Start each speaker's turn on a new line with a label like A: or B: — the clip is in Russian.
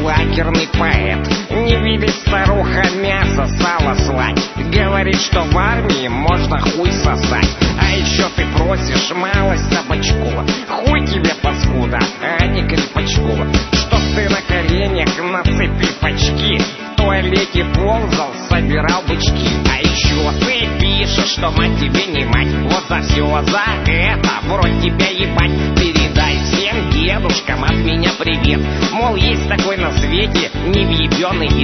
A: лакерный поэт. Не видит старуха мясо, сало слать. Говорит, что в армии можно хуй сосать. А еще ты просишь малость табачку. Хуй тебе, паскуда, а не крепачку. Чтоб ты на коленях нацепив очки, в туалете ползал, собирал бычки. А еще ты пишешь, что мать тебе не мать. Вот за все за это в рот тебя ебать. Передай всем дедушкам от меня привет. Мол, есть такой на свете невъебенный дед.